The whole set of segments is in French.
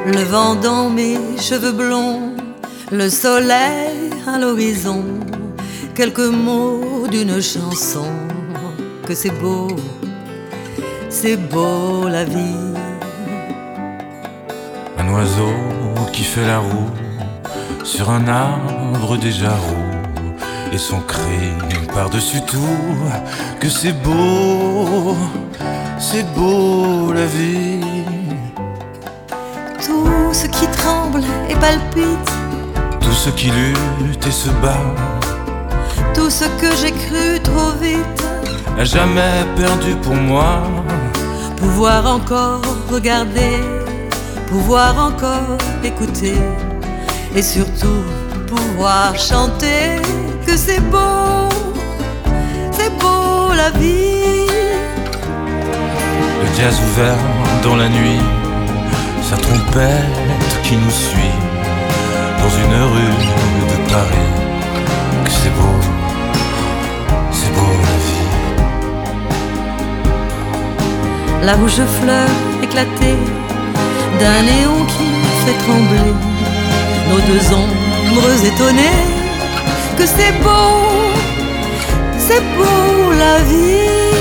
le vent dans mes cheveux blonds, le soleil à l'horizon, quelques mots d'une chanson, que c'est beau la vie. Un oiseau qui fait la roue sur un arbre déjà roux, et son cri par-dessus tout, que c'est beau la vie. Tout ce qui tremble et palpite, tout ce qui lutte et se bat, tout ce que j'ai cru trop vite, à jamais perdu pour moi. Pouvoir encore regarder, pouvoir encore écouter, et surtout pouvoir chanter, que c'est beau la vie. Le jazz ouvert dans la nuit, sa trompette qui nous suit dans une rue de Paris, que c'est beau la vie. La rouge fleur éclatée d'un néon qui fait trembler nos deux ombres étonnées, que c'est beau la vie.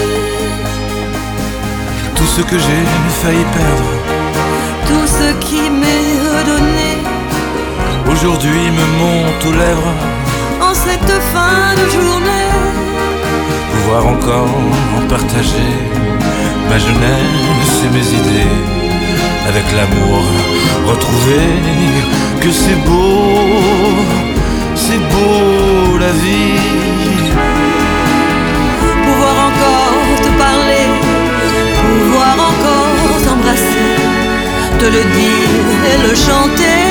Tout ce que j'ai failli perdre, tout ce qui m'est redonné, aujourd'hui me monte aux lèvres en cette fin de journée. Pouvoir encore partager ma jeunesse et mes idées, avec l'amour retrouvé, que c'est beau la vie. Pouvoir encore te parler, pouvoir encore t'embrasser, te le dire et le chanter,